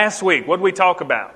Last week, what did we talk about?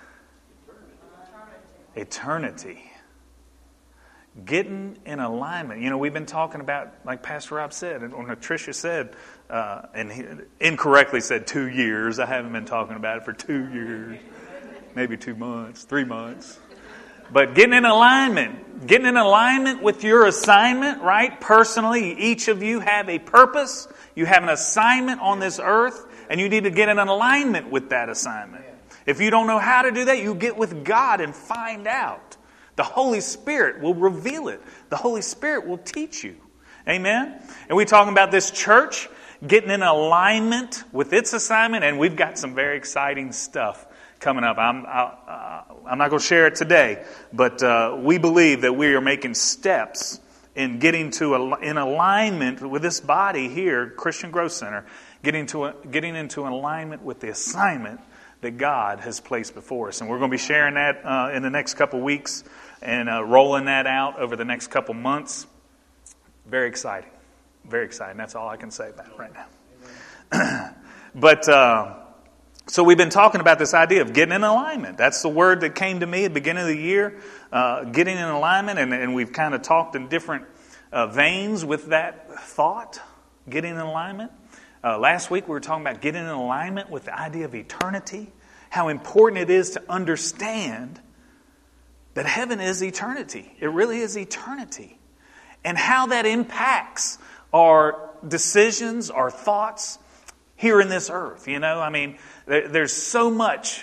Eternity. Getting in alignment. You know, we've been talking about, like Pastor Rob said, or Tricia said, and he incorrectly said 2 years. I haven't been talking about it for 2 years. Maybe 2 months, 3 months. But getting in alignment with your assignment, right? Personally, each of you have a purpose. You have an assignment on this earth, and you need to get in an alignment with that assignment. If you don't know how to do that, you get with God and find out. The Holy Spirit will reveal it. The Holy Spirit will teach you. Amen? And we're talking about this church getting in alignment with its assignment, and we've got some very exciting stuff coming up. I'm not going to share it today, but we believe that we are making steps in getting in alignment with this body here, Christian Growth Center, getting into alignment with the assignment that God has placed before us. And we're going to be sharing that in the next couple weeks and rolling that out over the next couple months. Very exciting. Very exciting. That's all I can say about it right now. But so we've been talking about this idea of getting in alignment. That's the word that came to me at the beginning of the year, getting in alignment. And we've kind of talked in different veins with that thought, getting in alignment. Last week we were talking about getting in alignment with the idea of eternity, how important it is to understand that heaven is eternity. It really is eternity. And how that impacts our decisions, our thoughts here in this earth. You know, I mean, there's so much,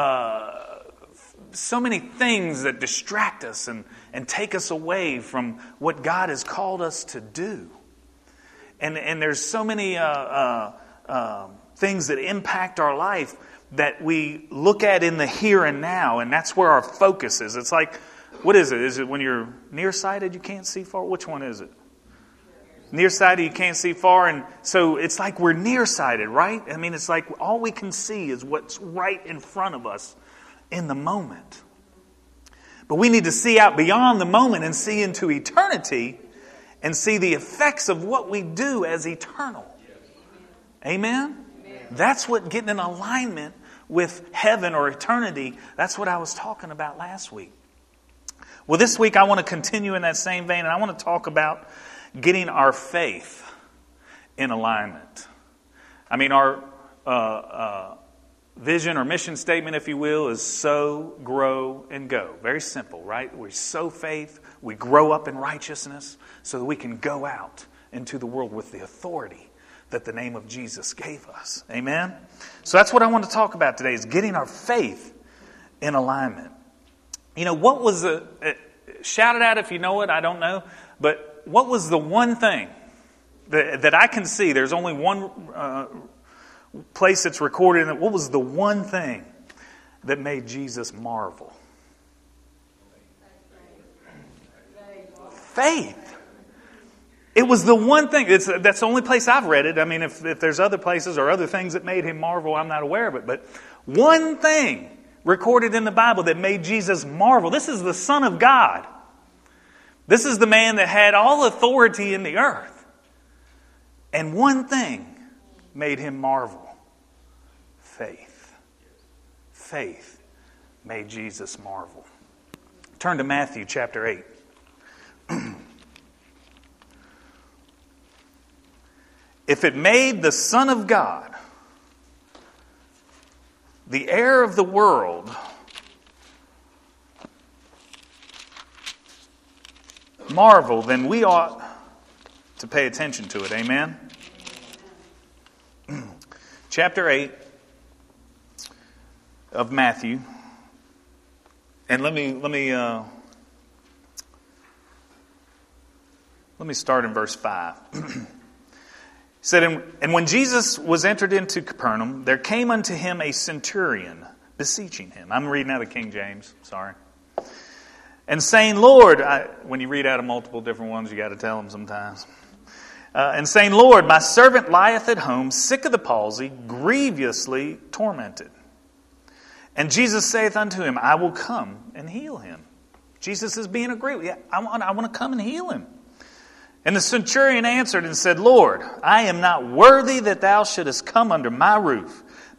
so many things that distract us and take us away from what God has called us to do. And there's so many things that impact our life that we look at in the here and now, and that's where our focus is. It's like, what is it? Is it when you're nearsighted, you can't see far? Which one is it? Nearsighted, you can't see far, and so it's like we're nearsighted, right? I mean, it's like all we can see is what's right in front of us in the moment. But we need to see out beyond the moment and see into eternity and see the effects of what we do as eternal. Amen? That's what getting in alignment with heaven or eternity, that's what I was talking about last week. Well, this week I want to continue in that same vein, and I want to talk about getting our faith in alignment. I mean, our vision or mission statement, if you will, is sow, grow, and go. Very simple, right? We sow faith, we grow up in righteousness so that we can go out into the world with the authority that the name of Jesus gave us. Amen? So that's what I want to talk about today, is getting our faith in alignment. You know, what was shout it out if you know it, I don't know, but what was the one thing that I can see? There's only one place that's recorded in it. What was the one thing that made Jesus marvel? Faith. It was the one thing. That's the only place I've read it. I mean, if there's other places or other things that made him marvel, I'm not aware of it. But one thing recorded in the Bible that made Jesus marvel. This is the Son of God. This is the man that had all authority in the earth. And one thing made him marvel. Faith. Faith made Jesus marvel. Turn to Matthew chapter 8. If it made the Son of God, the heir of the world, marvel, then we ought to pay attention to it. Amen? Chapter 8 of Matthew. And let me start in verse 5. He said, And when Jesus was entered into Capernaum, there came unto him a centurion, beseeching him. I'm reading out of King James, sorry. And saying, Lord, when you read out of multiple different ones, you got to tell them sometimes. And saying, Lord, my servant lieth at home, sick of the palsy, grievously tormented. And Jesus saith unto him, I will come and heal him. Jesus is being agreeable. Yeah, I want to come and heal him. And the centurion answered and said, Lord, I am not worthy that thou shouldest come under my roof,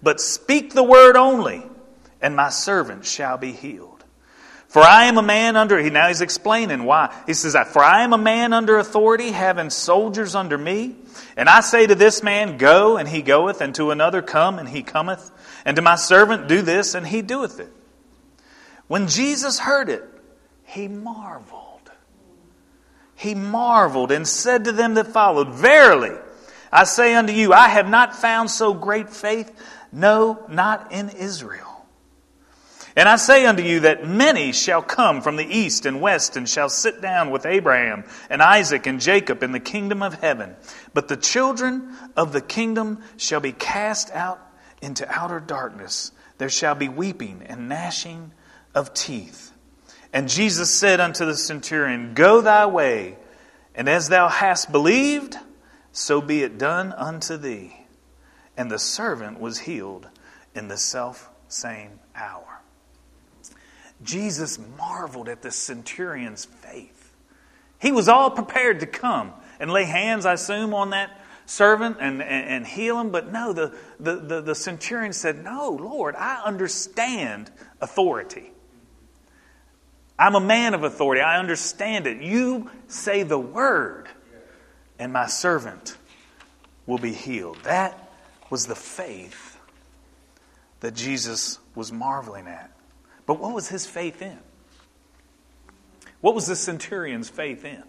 but speak the word only, and my servant shall be healed. For I am a man under," now he's explaining why. He says, "For I am a man under authority, having soldiers under me. And I say to this man, Go, and he goeth, and to another, Come, and he cometh. And to my servant, Do this, and he doeth it." When Jesus heard it, he marveled. He marveled and said to them that followed, "Verily, I say unto you, I have not found so great faith, no, not in Israel. And I say unto you that many shall come from the east and west and shall sit down with Abraham and Isaac and Jacob in the kingdom of heaven. But the children of the kingdom shall be cast out into outer darkness. There shall be weeping and gnashing of teeth." And Jesus said unto the centurion, "Go thy way, and as thou hast believed, so be it done unto thee." And the servant was healed in the selfsame hour. Jesus marveled at the centurion's faith. He was all prepared to come and lay hands, I assume, on that servant and heal him. But no, the centurion said, "No, Lord, I understand authority. I'm a man of authority. I understand it. You say the word, and my servant will be healed." That was the faith that Jesus was marveling at. But what was his faith in? What was the centurion's faith in?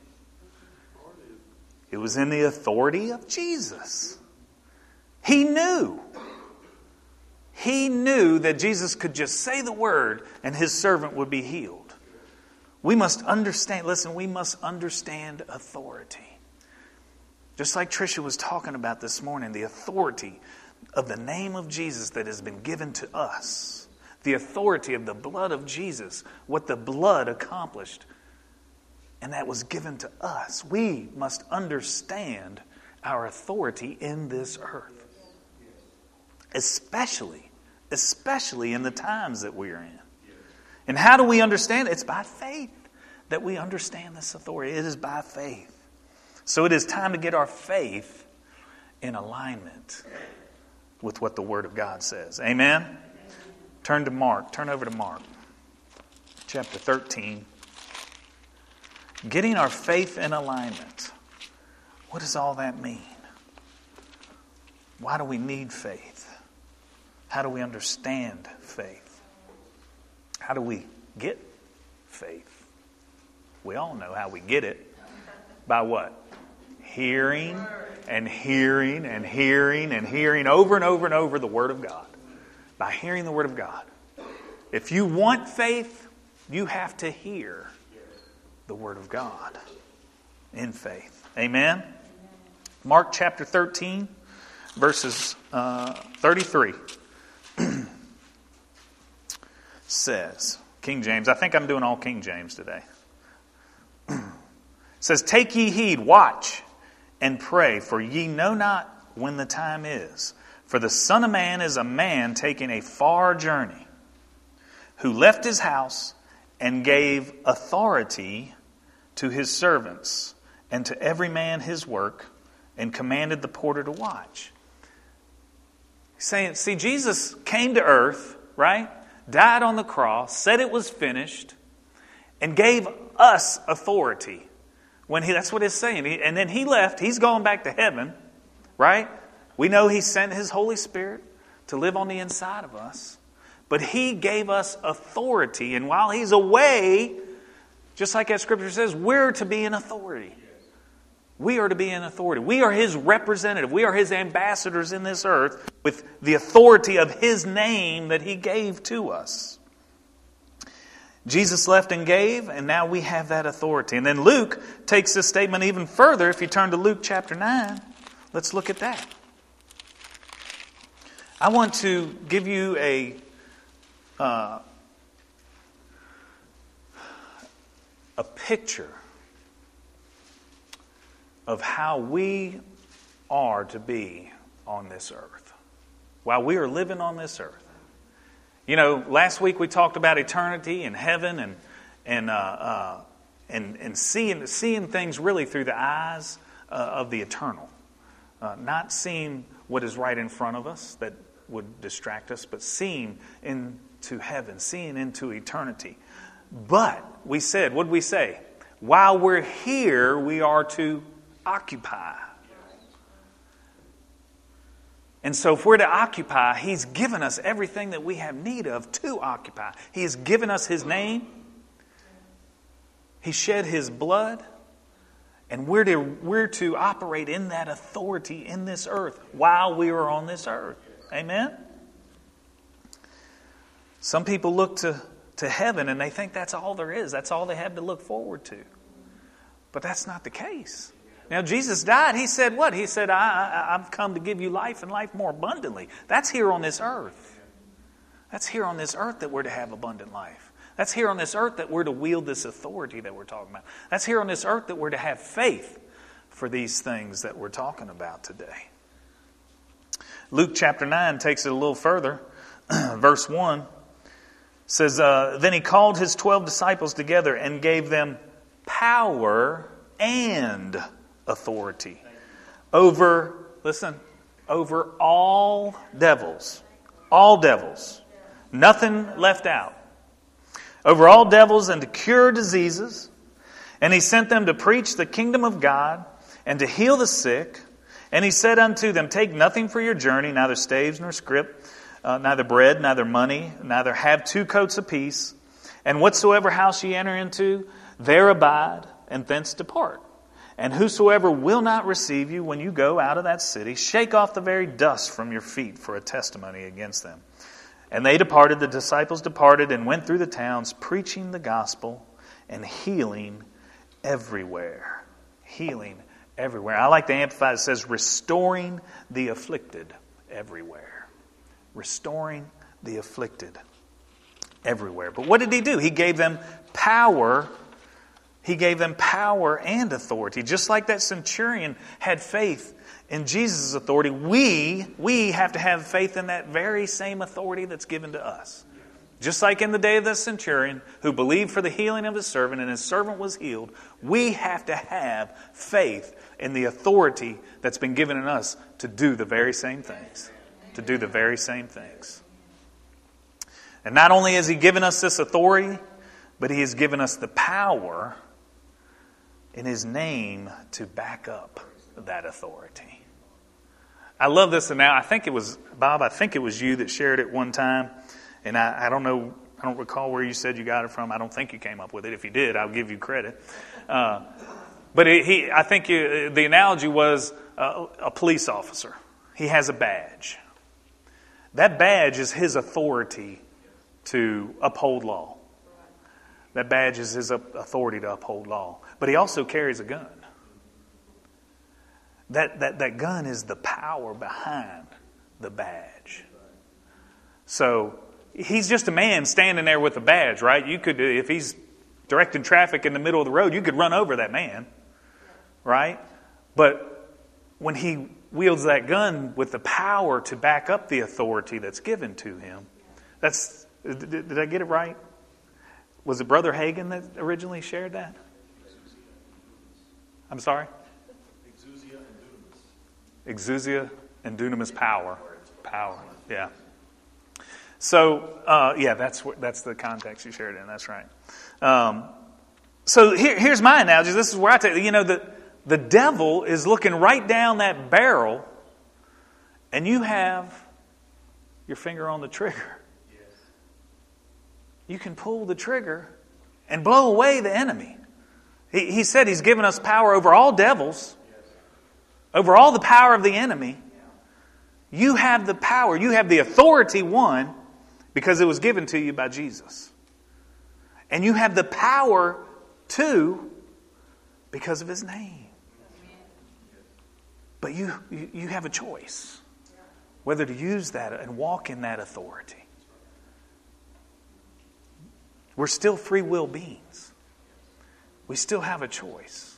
It was in the authority of Jesus. He knew. He knew that Jesus could just say the word and his servant would be healed. We must understand, listen, we must understand authority. Just like Tricia was talking about this morning, the authority of the name of Jesus that has been given to us. The authority of the blood of Jesus, what the blood accomplished, and that was given to us. We must understand our authority in this earth. Especially in the times that we are in. And how do we understand it? It's by faith that we understand this authority. It is by faith. So it is time to get our faith in alignment with what the Word of God says. Amen? Turn to Mark. Turn over to Mark. Chapter 13. Getting our faith in alignment. What does all that mean? Why do we need faith? How do we understand faith? How do we get faith? We all know how we get it. By what? Hearing and hearing and hearing and hearing over and over and over the Word of God. By hearing the Word of God. If you want faith, you have to hear the Word of God in faith. Amen? Mark chapter 13, verses 33 says, King James, I think I'm doing all King James today. Says, "Take ye heed, watch, and pray, for ye know not when the time is. For the Son of Man is a man taking a far journey, who left his house and gave authority to his servants and to every man his work, and commanded the porter to watch." Saying, see, Jesus came to earth, right? Died on the cross, said it was finished, and gave us authority. That's what it's saying. And then he left. He's gone back to heaven, right? We know he sent his Holy Spirit to live on the inside of us. But he gave us authority. And while he's away, just like that scripture says, we're to be in authority. We are to be in authority. We are his representative. We are his ambassadors in this earth with the authority of his name that he gave to us. Jesus left and gave, and now we have that authority. And then Luke takes this statement even further. If you turn to Luke chapter 9, let's look at that. I want to give you a picture of how we are to be on this earth while we are living on this earth. You know, last week we talked about eternity and heaven and seeing things really through the eyes of the eternal, not seeing what is right in front of us. That would distract us, but seeing into heaven, seeing into eternity. But we said, what did we say? While we're here, we are to occupy. And so if we're to occupy, He's given us everything that we have need of to occupy. He has given us His name. He shed His blood. And we're to operate in that authority in this earth while we are on this earth. Amen? Some people look to heaven and they think that's all there is. That's all they have to look forward to. But that's not the case. Now, Jesus died. He said what? He said, I've come to give you life and life more abundantly. That's here on this earth. That's here on this earth that we're to have abundant life. That's here on this earth that we're to wield this authority that we're talking about. That's here on this earth that we're to have faith for these things that we're talking about today. Luke chapter 9 takes it a little further. Verse 1 says, Then He called His 12 disciples together and gave them power and authority over, listen, over all devils. All devils. Nothing left out. Over all devils and to cure diseases. And He sent them to preach the kingdom of God and to heal the sick. And He said unto them, Take nothing for your journey, neither staves nor scrip, neither bread, neither money, neither have 2 coats apiece. And whatsoever house ye enter into, there abide, and thence depart. And whosoever will not receive you when you go out of that city, shake off the very dust from your feet for a testimony against them. And they departed, the disciples departed, and went through the towns, preaching the gospel and healing everywhere. Healing everywhere. I like the Amplified. It says, restoring the afflicted everywhere. Restoring the afflicted everywhere. But what did He do? He gave them power. He gave them power and authority. Just like that centurion had faith in Jesus' authority, we have to have faith in that very same authority that's given to us. Just like in the day of the centurion who believed for the healing of his servant and his servant was healed, we have to have faith in the authority that's been given in us to do the very same things. To do the very same things. And not only has He given us this authority, but He has given us the power in His name to back up that authority. I love this, and now I think it was Bob. I think it was you that shared it one time, and I don't know. I don't recall where you said you got it from. I don't think you came up with it. If you did, I'll give you credit. But I think the analogy was a police officer. He has a badge. That badge is his authority to uphold law. That badge is his authority to uphold law. But he also carries a gun. That gun is the power behind the badge. So he's just a man standing there with a badge, right? You could, if he's directing traffic in the middle of the road, you could run over that man, right? But when he wields that gun with the power to back up the authority that's given to him, did I get it right? Was it Brother Hagin that originally shared that? I'm sorry? Exousia and dunamis power. Power, yeah. So, that's the context you shared in. That's right. So here's my analogy. This is where I take the devil is looking right down that barrel, and you have your finger on the trigger. You can pull the trigger and blow away the enemy. He said He's given us power over all devils, over all the power of the enemy. You have the power. You have the authority, one, because it was given to you by Jesus. And you have the power, two, because of His name. But you have a choice whether to use that and walk in that authority. We're still free will beings. We still have a choice.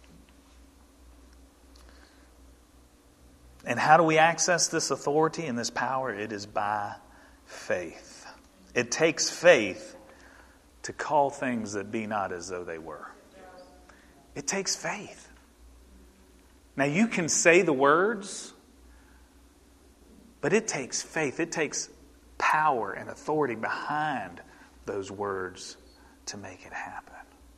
And how do we access this authority and this power? It is by faith. It takes faith to call things that be not as though they were. It takes faith. Now you can say the words, But it takes faith. It takes power and authority behind those words to make it happen.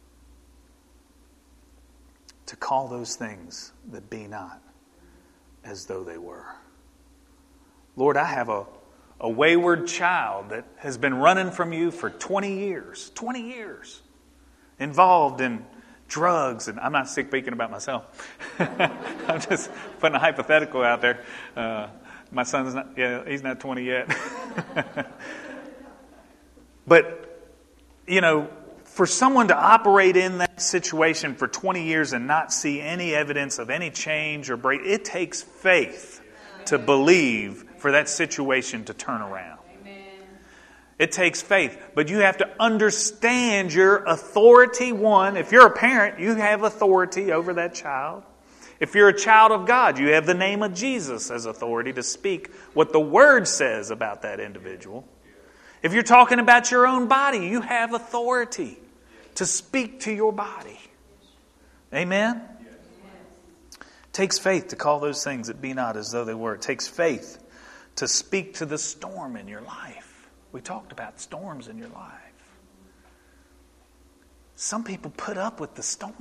To call those things that be not as though they were. Lord, I have a wayward child that has been running from you for 20 years. 20 years. Involved in drugs. And I'm not speaking about myself. I'm just putting a hypothetical out there. My son's not, he's not 20 yet. But, for someone to operate in that situation for 20 years and not see any evidence of any change or break, it takes faith to believe for that situation to turn around. It takes faith, but you have to understand your authority. One, if you're a parent, you have authority over that child. If you're a child of God, you have the name of Jesus as authority to speak what the Word says about that individual. If you're talking about your own body, you have authority to speak to your body. Amen? It takes faith to call those things that be not as though they were. It takes faith to speak to the storm in your life. We talked about storms in your life. Some people put up with the storm.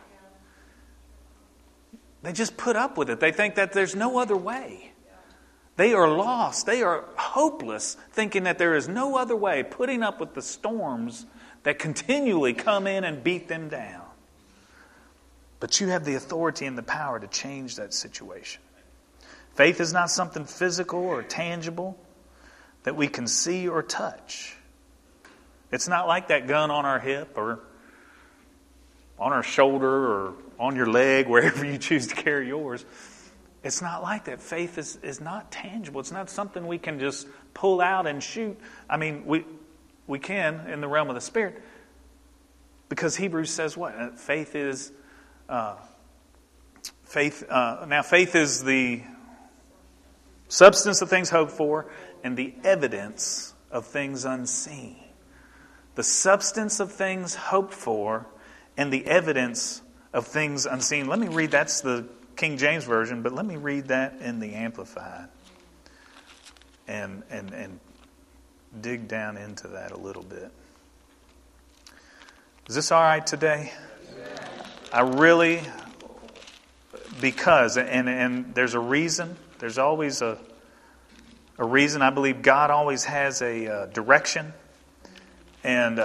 They just put up with it. They think that there's no other way. They are lost. They are hopeless, thinking that there is no other way, putting up with the storms that continually come in and beat them down. But you have the authority and the power to change that situation. Faith is not something physical or tangible that we can see or touch. It's not like that gun on our hip or on our shoulder or on your leg, wherever you choose to carry yours. It's not like that. Faith is not tangible. It's not something we can just pull out and shoot. I mean, we can in the realm of the Spirit. Because Hebrews says what? Faith is now faith is the substance of things hoped for and the evidence of things unseen. The substance of things hoped for and the evidence of things unseen. Let me read, that's the King James Version, but let me read that in the Amplified and dig down into that a little bit. Is this all right today? I really, because, and there's a reason, there's always a reason. I believe God always has a direction, and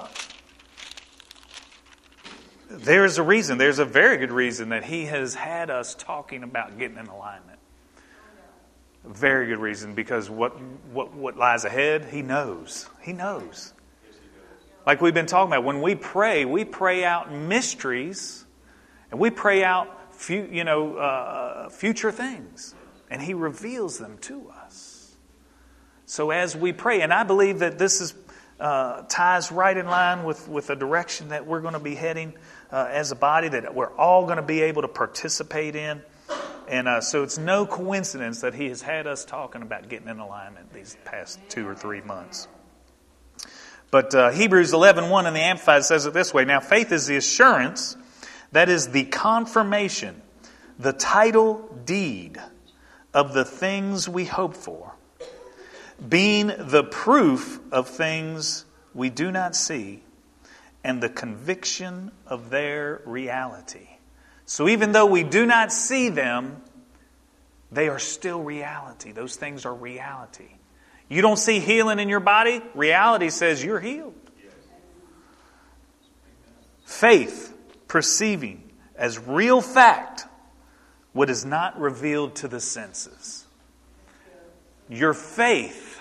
there's a reason. There's a very good reason that He has had us talking about getting in alignment. A very good reason, because what lies ahead, He knows. He knows. Like we've been talking about, when we pray out mysteries, and we pray out future things, and He reveals them to us. So as we pray, and I believe that this is ties right in line with the direction that we're going to be heading as a body, that we're all going to be able to participate in. And so it's no coincidence that He has had us talking about getting in alignment these past 2 or 3 months. But Hebrews 11:1 in the Amplified says it this way. Now faith is the assurance, that is the confirmation, the title deed of the things we hope for, being the proof of things we do not see, and the conviction of their reality. So even though we do not see them, they are still reality. Those things are reality. You don't see healing in your body? Reality says you're healed. Faith, perceiving as real fact what is not revealed to the senses. Your faith.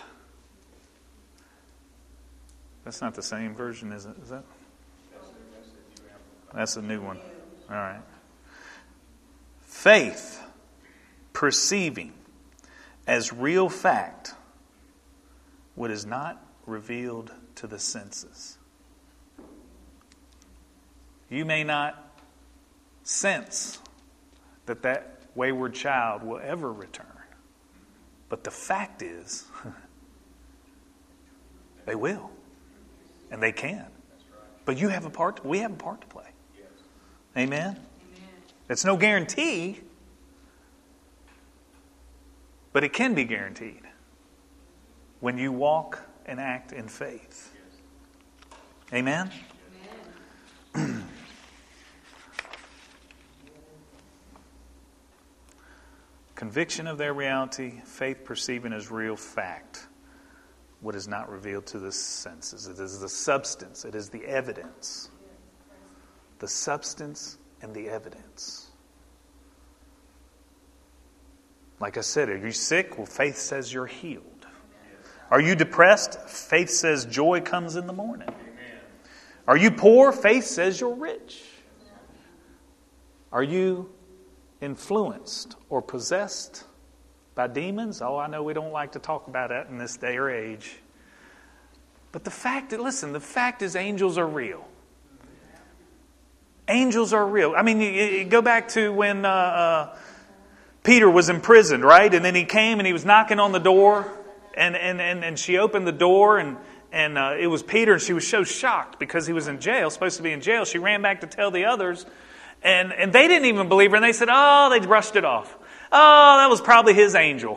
That's not the same version, is it? Is that? That's a new one. All right. Faith, perceiving as real fact what is not revealed to the senses. You may not sense that wayward child will ever return. But the fact is, they will. And they can. But we have a part to play. Amen? It's no guarantee. But it can be guaranteed when you walk and act in faith. Amen? Amen. Conviction of their reality, faith perceiving as real fact what is not revealed to the senses. It is the substance. It is the evidence. The substance and the evidence. Like I said, are you sick? Well, faith says you're healed. Are you depressed? Faith says joy comes in the morning. Are you poor? Faith says you're rich. Are you influenced or possessed by demons? Oh, I know we don't like to talk about that in this day or age. But the fact is angels are real. Angels are real. I mean, you go back to when Peter was imprisoned, right? And then he came and he was knocking on the door, and she opened the door, and it was Peter, and she was so shocked because he was in jail, supposed to be in jail. She ran back to tell the others, and they didn't even believe her, and they said, they brushed it off. Oh, that was probably his angel.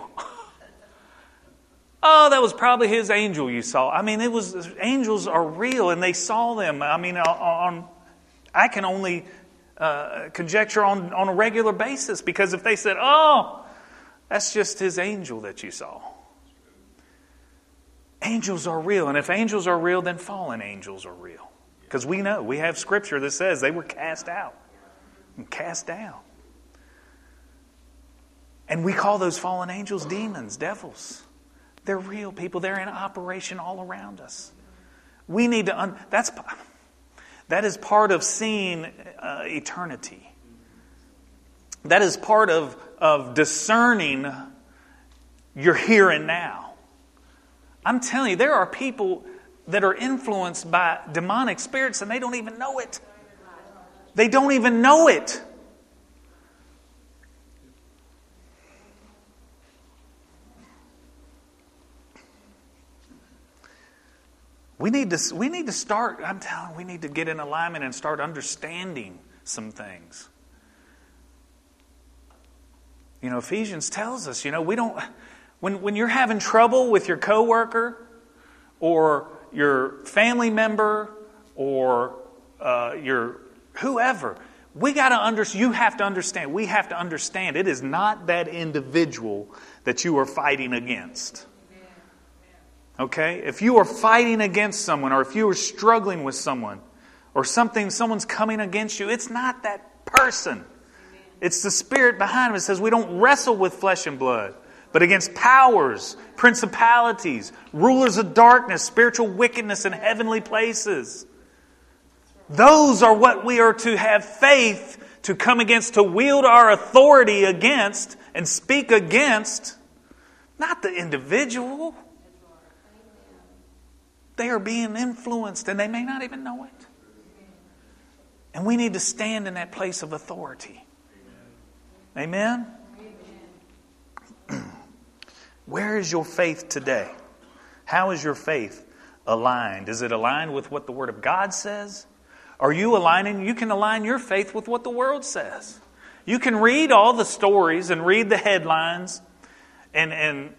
Oh, that was probably his angel you saw. I mean, angels are real, and they saw them. I mean, I can only conjecture on a regular basis, because if they said, that's just his angel that you saw. Angels are real, and if angels are real, then fallen angels are real. Because we know, we have scripture that says they were cast out and cast down. And we call those fallen angels demons, devils. They're real people. They're in operation all around us. We need to... That is part of seeing eternity. That is part of discerning your here and now. I'm telling you, there are people that are influenced by demonic spirits and they don't even know it. They don't even know it. We need to start, I'm telling you, we need to get in alignment and start understanding some things. You know, Ephesians tells us, we don't, when you're having trouble with your coworker or your family member or your whoever, we have to understand it is not that individual that you are fighting against. Okay? If you are fighting against someone, or if you are struggling with someone, or someone's coming against you, it's not that person. It's the spirit behind it. It says we don't wrestle with flesh and blood, but against powers, principalities, rulers of darkness, spiritual wickedness in heavenly places. Those are what we are to have faith to come against, to wield our authority against and speak against, not the individual. They are being influenced and they may not even know it. And we need to stand in that place of authority. Amen? Where is your faith today? How is your faith aligned? Is it aligned with what the Word of God says? Are you aligning? You can align your faith with what the world says. You can read all the stories and read the headlines and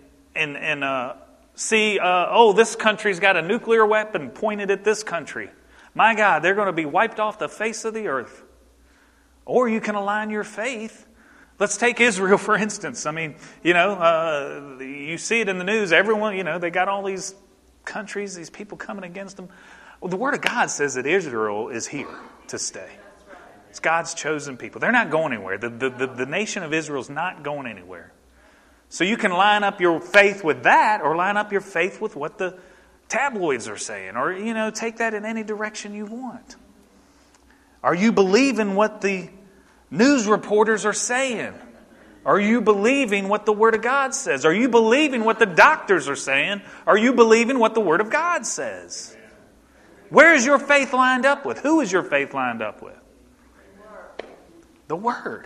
see, this country's got a nuclear weapon pointed at this country. My God, they're going to be wiped off the face of the earth. Or you can align your faith. Let's take Israel, for instance. I mean, you see it in the news. Everyone, they got all these countries, these people coming against them. Well, the Word of God says that Israel is here to stay. It's God's chosen people. They're not going anywhere. The nation of Israel is not going anywhere. So you can line up your faith with that, or line up your faith with what the tabloids are saying, or, take that in any direction you want. Are you believing what the news reporters are saying? Are you believing what the Word of God says? Are you believing what the doctors are saying? Are you believing what the Word of God says? Where is your faith lined up with? Who is your faith lined up with? The Word.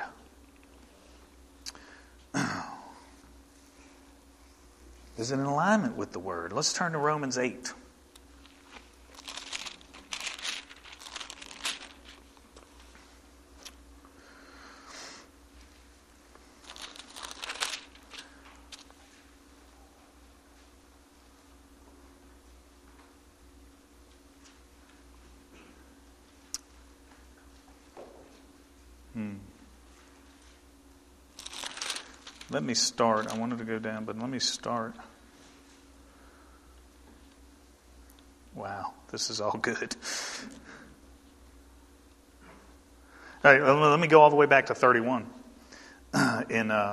Is it in alignment with the Word? Let's turn to Romans 8. Let me start. I wanted to go down, but let me start. Wow, this is all good. All right, let me go all the way back to 31. I'm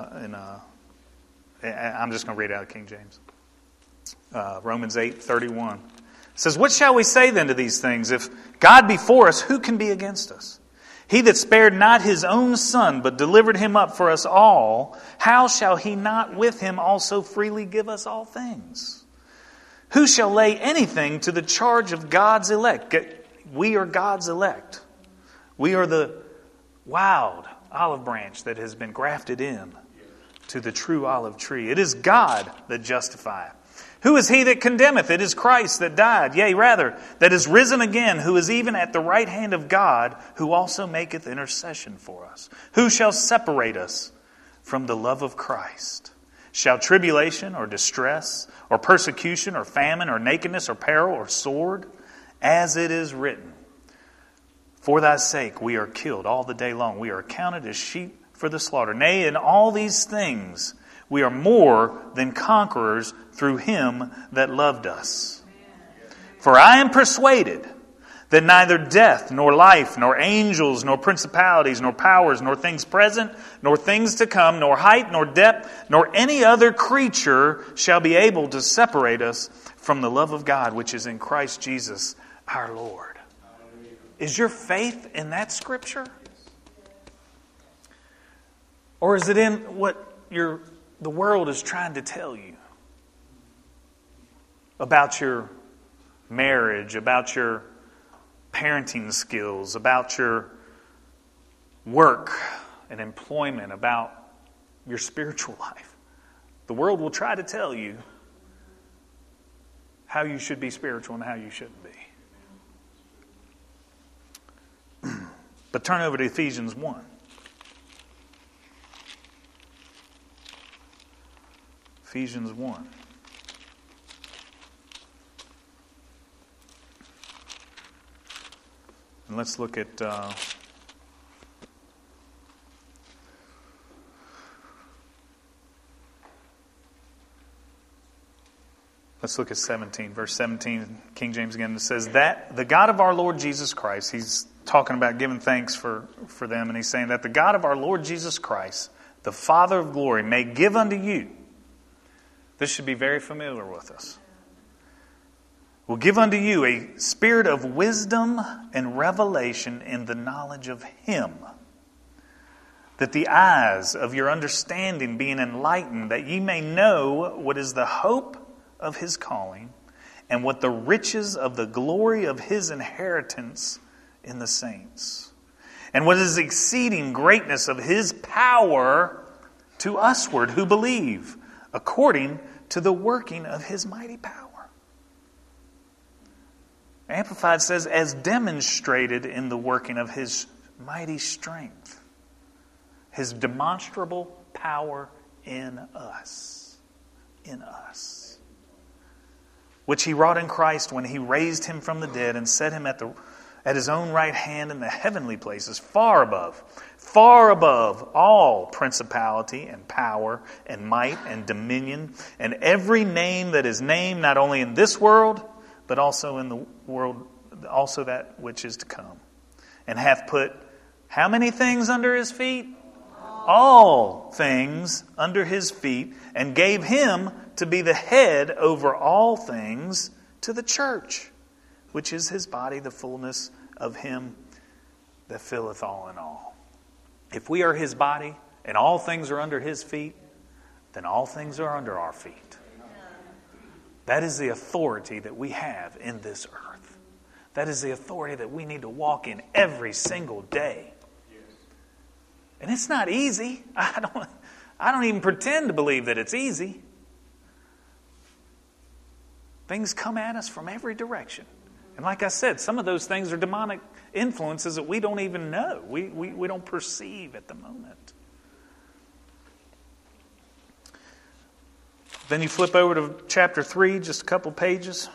just going to read it out of King James. Romans 8:31. It says, "What shall we say then to these things? If God be for us, who can be against us? He that spared not his own Son, but delivered him up for us all, how shall he not with him also freely give us all things? Who shall lay anything to the charge of God's elect?" We are God's elect. We are the wild olive branch that has been grafted in to the true olive tree. It is God that justifieth. Who is he that condemneth? It is Christ that died, yea, rather, that is risen again, who is even at the right hand of God, who also maketh intercession for us. Who shall separate us from the love of Christ? Shall tribulation or distress or persecution or famine or nakedness or peril or sword? As it is written, "For thy sake we are killed all the day long. We are accounted as sheep for the slaughter. Nay, in all these things we are more than conquerors through him that loved us. For I am persuaded that neither death, nor life, nor angels, nor principalities, nor powers, nor things present, nor things to come, nor height, nor depth, nor any other creature shall be able to separate us from the love of God, which is in Christ Jesus our Lord." Is your faith in that scripture? Or is it in what the world is trying to tell you about your marriage, about your parenting skills, about your work and employment, about your spiritual life? The world will try to tell you how you should be spiritual and how you shouldn't be. But turn over to Ephesians 1. Ephesians 1. And let's look at let's look at 17, verse 17, King James again. It says that the God of our Lord Jesus Christ, he's talking about giving thanks for them, and he's saying that the God of our Lord Jesus Christ, the Father of glory, may give unto you. This should be very familiar with us. Will give unto you a spirit of wisdom and revelation in the knowledge of Him, that the eyes of your understanding being enlightened, that ye may know what is the hope of His calling, and what the riches of the glory of His inheritance in the saints, and what is the exceeding greatness of His power to usward who believe, according to the working of His mighty power. Amplified says, as demonstrated in the working of His mighty strength, His demonstrable power in us, which He wrought in Christ when He raised Him from the dead and set Him at His own right hand in the heavenly places, far above all principality and power and might and dominion and every name that is named, not only in this world, but also in the world, also that which is to come. And hath put how many things under His feet? All things under His feet, and gave Him to be the head over all things to the church, which is His body, the fullness of Him that filleth all in all. If we are His body and all things are under His feet, then all things are under our feet. That is the authority that we have in this earth. That is the authority that we need to walk in every single day. And it's not easy. I don't even pretend to believe that it's easy. Things come at us from every direction. And like I said, some of those things are demonic influences that we don't even know. We don't perceive at the moment. Then you flip over to chapter 3, just a couple pages.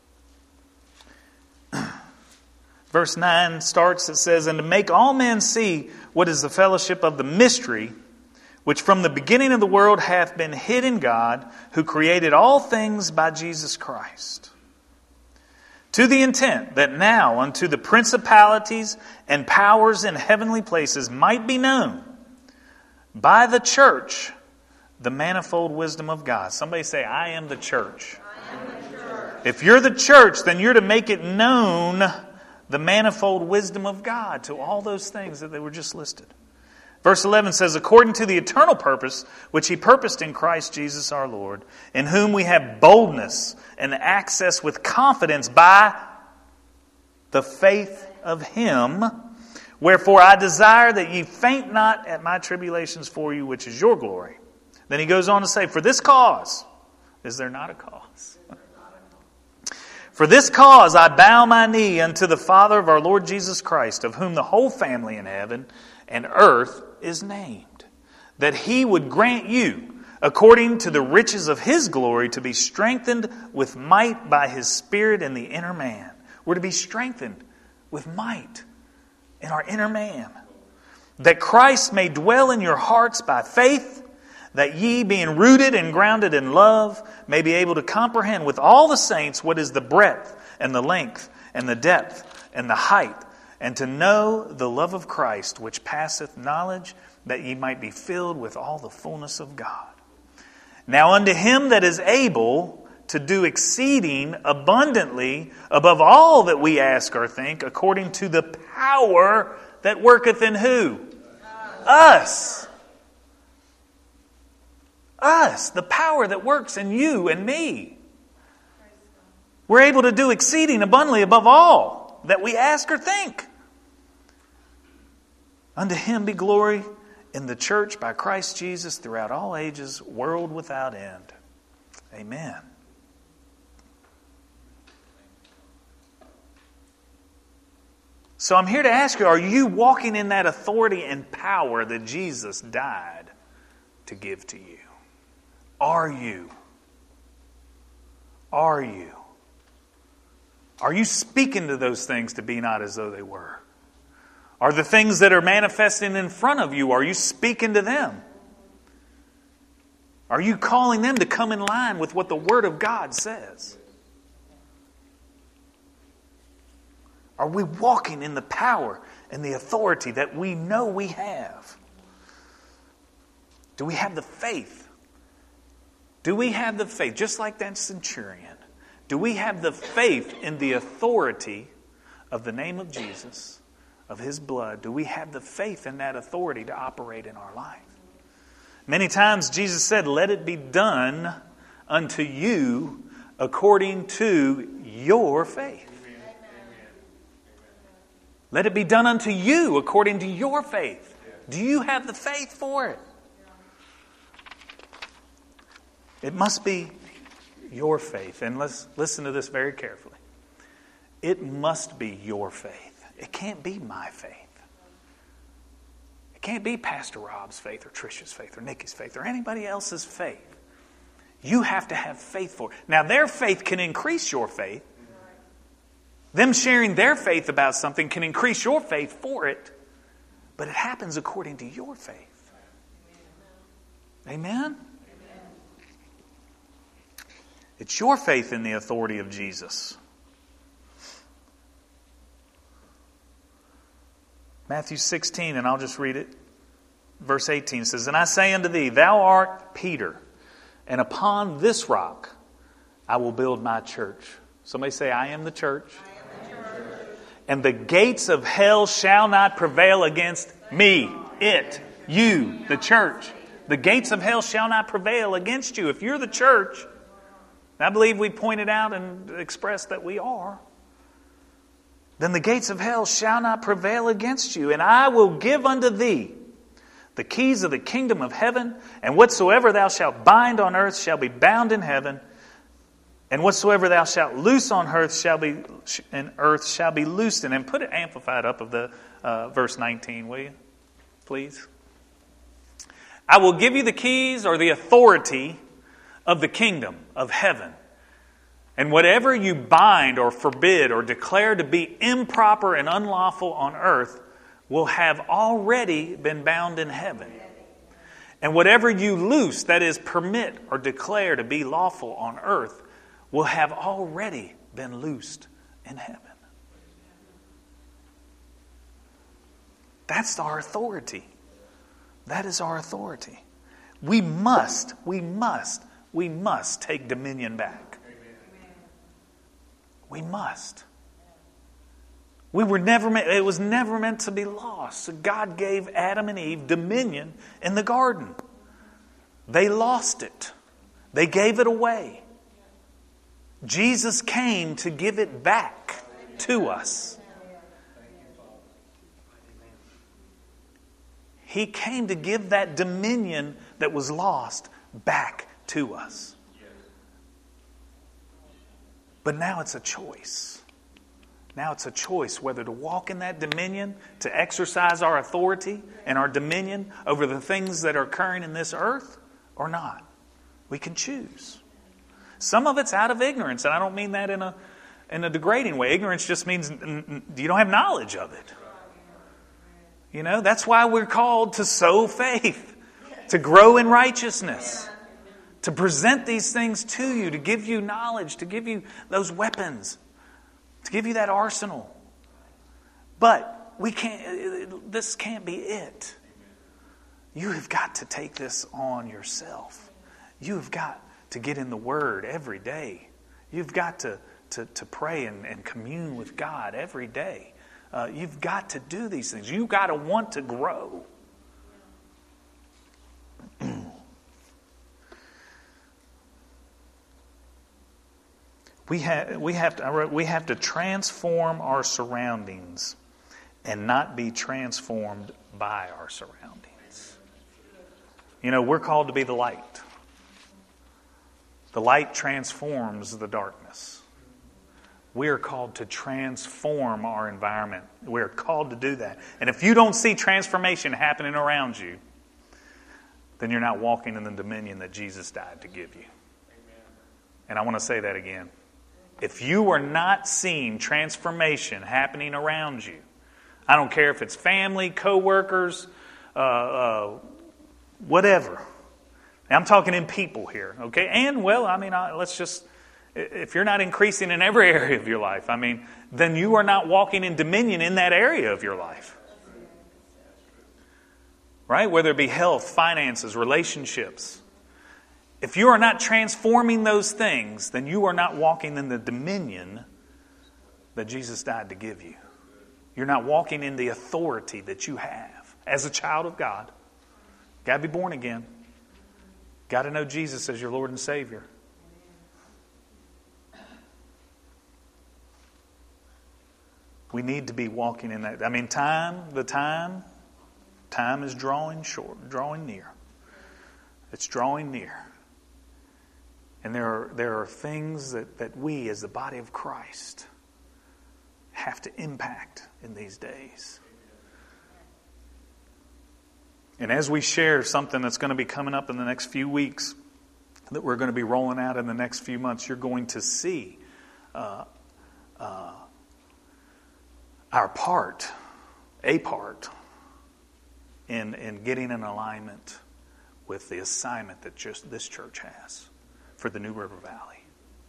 Verse 9 starts, it says, and to make all men see what is the fellowship of the mystery, which from the beginning of the world hath been hid in God, who created all things by Jesus Christ, to the intent that now unto the principalities and powers in heavenly places might be known by the church the manifold wisdom of God. Somebody say, I am the church. I am the church. If you're the church, then you're to make it known the manifold wisdom of God to all those things that they were just listed. Verse 11 says, according to the eternal purpose which He purposed in Christ Jesus our Lord, in whom we have boldness and access with confidence by the faith of Him. Wherefore I desire that ye faint not at my tribulations for you, which is your glory. Then he goes on to say, for this cause, is there not a cause? For this cause I bow my knee unto the Father of our Lord Jesus Christ, of whom the whole family in heaven and earth is named, that He would grant you, according to the riches of His glory, to be strengthened with might by His Spirit in the inner man. We're to be strengthened with might in our inner man, that Christ may dwell in your hearts by faith, that ye, being rooted and grounded in love, may be able to comprehend with all the saints what is the breadth and the length and the depth and the height, and to know the love of Christ, which passeth knowledge, that ye might be filled with all the fullness of God. Now unto Him that is able to do exceeding abundantly above all that we ask or think, according to the power that worketh in who? Us. Us. The power that works in you and me. We're able to do exceeding abundantly above all that we ask or think. Unto Him be glory in the church by Christ Jesus throughout all ages, world without end. Amen. So I'm here to ask you, are you walking in that authority and power that Jesus died to give to you? Are you? Are you? Are you speaking to those things to be not as though they were? Are the things that are manifesting in front of you, are you speaking to them? Are you calling them to come in line with what the Word of God says? Are we walking in the power and the authority that we know we have? Do we have the faith? Do we have the faith, just like that centurion? Do we have the faith in the authority of the name of Jesus, of His blood? Do we have the faith in that authority to operate in our life? Many times Jesus said, let it be done unto you according to your faith. Let it be done unto you according to your faith. Do you have the faith for it? It must be your faith. And let's listen to this very carefully. It must be your faith. It can't be my faith. It can't be Pastor Rob's faith or Trisha's faith or Nikki's faith or anybody else's faith. You have to have faith for it. Now, their faith can increase your faith. Them sharing their faith about something can increase your faith for it. But it happens according to your faith. Amen? It's your faith in the authority of Jesus. Matthew 16, and I'll just read it. Verse 18 says, and I say unto thee, thou art Peter, and upon this rock I will build my church. Somebody say, I am the church. I am the church. And the gates of hell shall not prevail against me, it, you, the church. The gates of hell shall not prevail against you. If you're the church, I believe we pointed out and expressed that we are, then the gates of hell shall not prevail against you. And I will give unto thee the keys of the kingdom of heaven, and whatsoever thou shalt bind on earth shall be bound in heaven, and whatsoever thou shalt loose on earth shall be loosed in. And put it amplified up of the verse 19, will you? Please. I will give you the keys or the authority of the kingdom of heaven. And whatever you bind or forbid or declare to be improper and unlawful on earth will have already been bound in heaven. And whatever you loose, that is, permit or declare to be lawful on earth, will have already been loosed in heaven. That's our authority. That is our authority. We must take dominion back. We must. It was never meant to be lost. So God gave Adam and Eve dominion in the garden. They lost it. They gave it away. Jesus came to give it back to us. He came to give that dominion that was lost back to us. But now it's a choice. Now it's a choice whether to walk in that dominion, to exercise our authority and our dominion over the things that are occurring in this earth or not. We can choose. Some of it's out of ignorance, and I don't mean that in a degrading way. Ignorance just means you don't have knowledge of it. You know, that's why we're called to sow faith, to grow in righteousness, to present these things to you, to give you knowledge, to give you those weapons, to give you that arsenal. But this can't be it. You have got to take this on yourself. You have got to get in the Word every day. You've got to pray and commune with God every day. You've got to do these things. You've got to want to grow. We have to transform our surroundings and not be transformed by our surroundings. You know, we're called to be the light. The light transforms the darkness. We are called to transform our environment. We are called to do that. And if you don't see transformation happening around you, then you're not walking in the dominion that Jesus died to give you. And I want to say that again. If you are not seeing transformation happening around you, I don't care if it's family, co-workers, whatever. I'm talking in people here, okay? And, well, I mean, let's just... If you're not increasing in every area of your life, I mean, then you are not walking in dominion in that area of your life. Right? Whether it be health, finances, relationships. If you are not transforming those things, then you are not walking in the dominion that Jesus died to give you. You're not walking in the authority that you have as a child of God. Got to be born again. Got to know Jesus as your Lord and Savior. We need to be walking in that. I mean, time is drawing near. It's drawing near. And there are things that we as the body of Christ have to impact in these days. And as we share something that's going to be coming up in the next few weeks, that we're going to be rolling out in the next few months, you're going to see a part in getting in alignment with the assignment that just this church has for the New River Valley.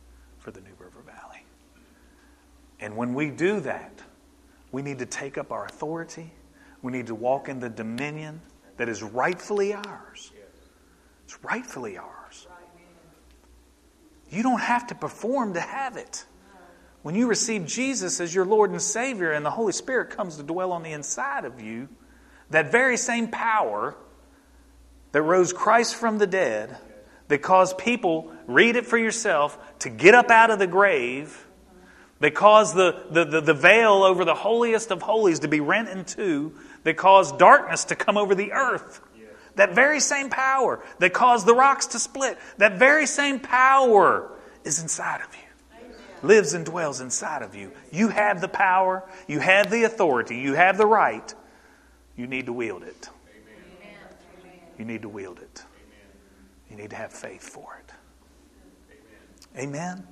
And when we do that, we need to take up our authority. We need to walk in the dominion that is rightfully ours. It's rightfully ours. You don't have to perform to have it. When you receive Jesus as your Lord and Savior and the Holy Spirit comes to dwell on the inside of you, that very same power that rose Christ from the dead, that caused people, read it for yourself, to get up out of the grave, that caused the veil over the holiest of holies to be rent in two, that caused darkness to come over the earth. That very same power that caused the rocks to split, that very same power is inside of you. Lives and dwells inside of you. You have the power. You have the authority. You have the right. You need to wield it. You need to wield it. You need to have faith for it. Amen?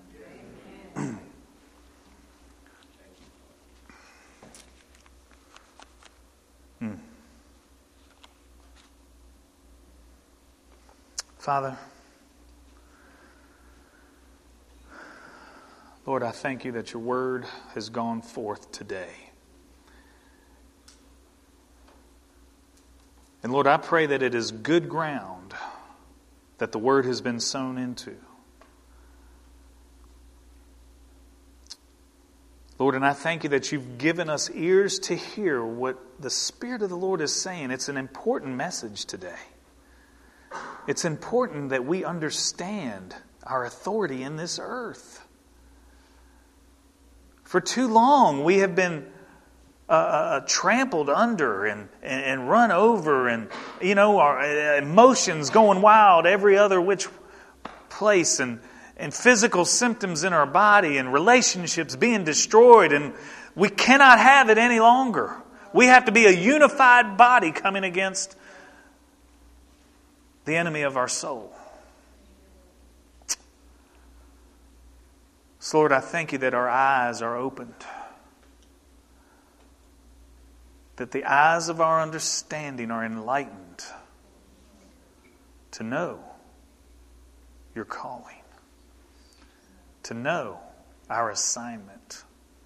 Father, Lord, I thank you that your word has gone forth today. And Lord, I pray that it is good ground that the word has been sown into. Lord, and I thank you that you've given us ears to hear what the Spirit of the Lord is saying. It's an important message today. It's important that we understand our authority in this earth. For too long, we have been trampled under and run over, and our emotions going wild every other which place, and physical symptoms in our body, and relationships being destroyed, and we cannot have it any longer. We have to be a unified body coming against the enemy of our soul. So Lord, I thank you that our eyes are opened. That the eyes of our understanding are enlightened to know your calling. To know our assignment.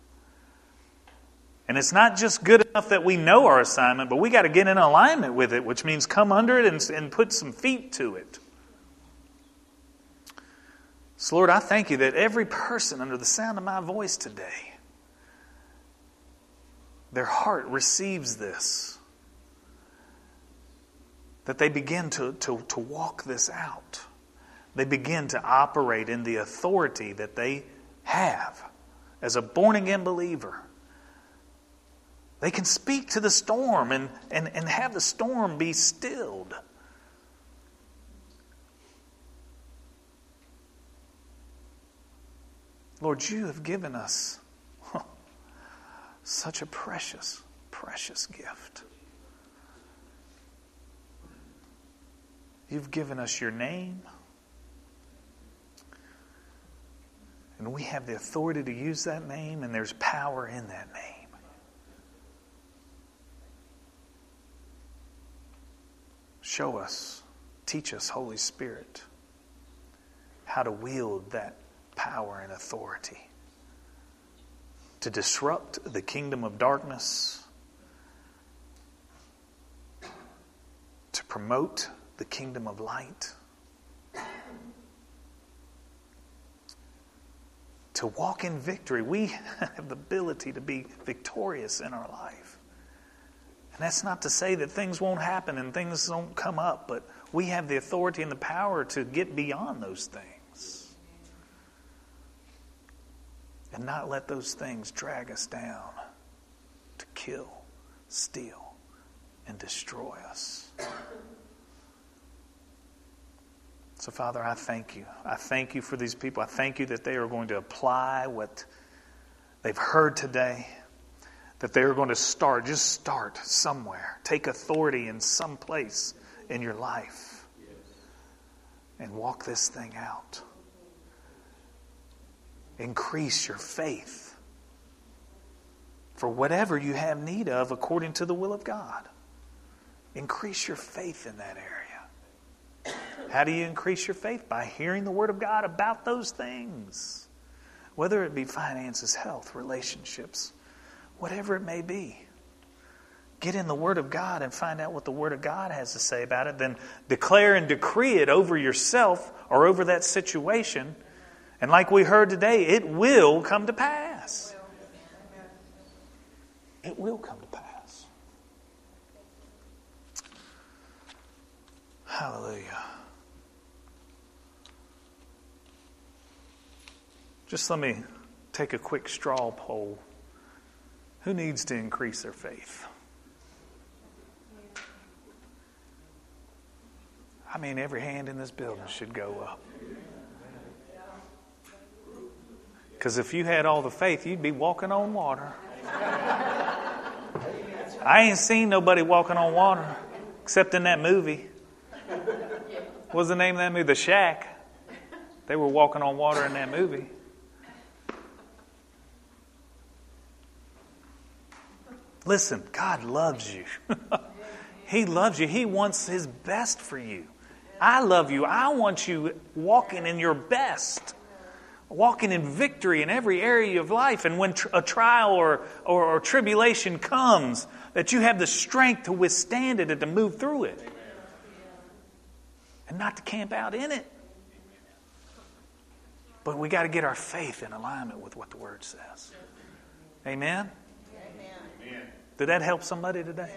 And it's not just good enough that we know our assignment, but we got to get in alignment with it, which means come under it and put some feet to it. So Lord, I thank you that every person under the sound of my voice today, their heart receives this. That they begin to walk this out. They begin to operate in the authority that they have as a born-again believer. They can speak to the storm and have the storm be stilled. Lord, you have given us such a precious, precious gift. You've given us your name. And we have the authority to use that name, and there's power in that name. Show us, teach us, Holy Spirit, how to wield that power and authority to disrupt the kingdom of darkness, to promote the kingdom of light, to walk in victory. We have the ability to be victorious in our life. And that's not to say that things won't happen and things don't come up, but we have the authority and the power to get beyond those things. And not let those things drag us down to kill, steal, and destroy us. So, Father, I thank you. I thank you for these people. I thank you that they are going to apply what they've heard today. That they are going to start somewhere. Take authority in some place in your life. And walk this thing out. Increase your faith for whatever you have need of according to the will of God. Increase your faith in that area. How do you increase your faith? By hearing the Word of God about those things. Whether it be finances, health, relationships, whatever it may be. Get in the Word of God and find out what the Word of God has to say about it. Then declare and decree it over yourself or over that situation. And like we heard today, it will come to pass. It will come to pass. Hallelujah. Just let me take a quick straw poll. Who needs to increase their faith? I mean, every hand in this building should go up. Because if you had all the faith, you'd be walking on water. I ain't seen nobody walking on water except in that movie. What was the name of that movie? The Shack. They were walking on water in that movie. Listen, God loves you. He loves you. He wants His best for you. I love you. I want you walking in your best, walking in victory in every area of life. And when a trial or tribulation comes, that you have the strength to withstand it and to move through it. And not to camp out in it. But we got to get our faith in alignment with what the Word says. Amen? Amen. Did that help somebody today?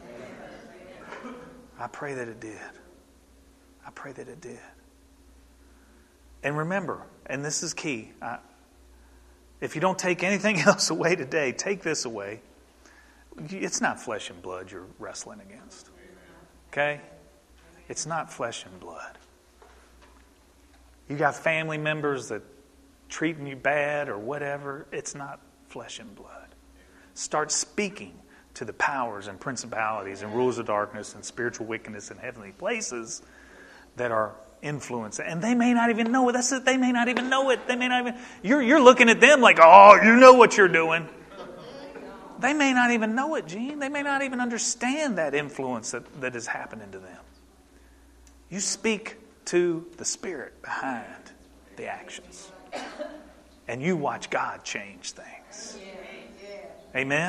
I pray that it did. I pray that it did. And remember, and this is key, if you don't take anything else away today, take this away. It's not flesh and blood you're wrestling against. Okay? It's not flesh and blood. You got family members that treating you bad or whatever. It's not flesh and blood. Start speaking to the powers and principalities and rules of darkness and spiritual wickedness in heavenly places that are influencing. And they may not even know it. That's it. They may not even know it. They may not even. You're looking at them like, oh, you know what you're doing. They may not even know it, Gene. They may not even understand that influence that is happening to them. You speak to the spirit behind the actions. And you watch God change things. Amen?